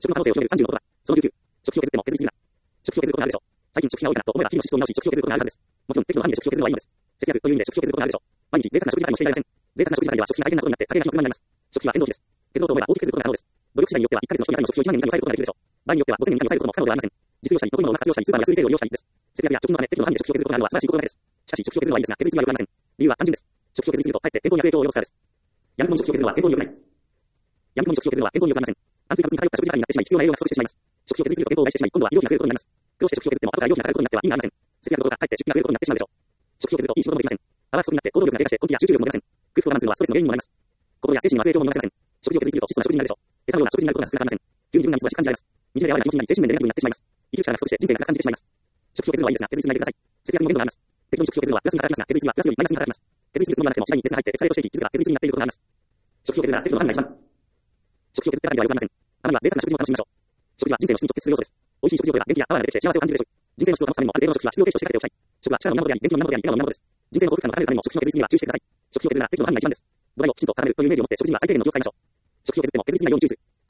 食の可能性を広げる35とは、その救急、食費を削っても削りすぎだ。食費を削ることがあるでしょう。最近食費が多いかなと思えば日々の支出を見直し、食費を削ることがあるはずです。もちろん、適度な範囲で食費を削るはいいのです。節約という意味で食費を削ることがあるでしょう。毎日贅沢な食事ばかりもしていられません。贅沢な食事ばかりでは食費が大変なことになって家計が不満になります。食費は変動費です。削ろうと思えば大きく削ることが可能です。努力次第によっては1ヶ月の1人当たりの食費を1万円以下に抑えることができるでしょう。場合によっては5000円以下に抑えることも可能ではありません。実用者に得意物を活用したり、スーパーの安いセールを利用したりです。節約や貯金のため適度な範囲で食費を削ることがあるのは素晴らしい心がけです。しかし食費を削るのはいいですが、削りすぎは良くありません。理由は単純です。食費を削りすぎるとかえって健康に悪影響を及ぼすからです。やみくもに食費を削るのは健康に良くない。やみくもに食費を削るのは健康に良くありません。炭水化物に偏った食事ばかりになってしまい、必要な栄養が不足してしまいます。食費を削りすぎると健康を害してしまい、今度は医療費が増えることになります。苦労して食費を削っても後から医療費がかかることになっては意味がありません。節約どころかかえって出費が増えることになってしまうでしょう。食費を削るといい仕事もできません。パワー不足になって行動力が低下して根気や集中力も出ません。空腹を我慢するのはストレスの原因にもなります。心や精神に悪影響も見逃せません。食費を削りすぎると質素な食事になるでしょう。餌のような食事になることが少なくありません。急に自分が忙しく感じられます。短いやわらな気持ちになり精神面でネガティブになってしまいます。生きる力が不足して人生が感じてしまいます。食費を削るのはいいですが、削りすぎないでください。節約にも限度があります。適度に食費を削るのはプラスに働きますが、削りすぎはプラスよりマイナスに働きます。削りすぎるつもりがなくても次第に熱が入ってエスカレートしていき、気づが削りすぎになっていることがあります。食費を削るなら適度な範囲が一番。食費を削ってからでは良くありません。たまには贅沢な食事も楽しみましょう。食事は人生の質に直結する要素です。美味しい食事をとれば元気やパワーが出てきて幸せを感じるでしょう。人生の質を保つためにもある程度の食費は必要停止としてかけておきたい。食は力の源であり、元気の源であり、笑顔の源です。人生の幸福感を高めるためにも食費の削りすぎには注意してください。食費を削るなら適度な範囲が一番です。土台をきちんと固めるというイメージを持って食事には最低限の気を使いましょう。食費を削っても削りすぎないように注意する。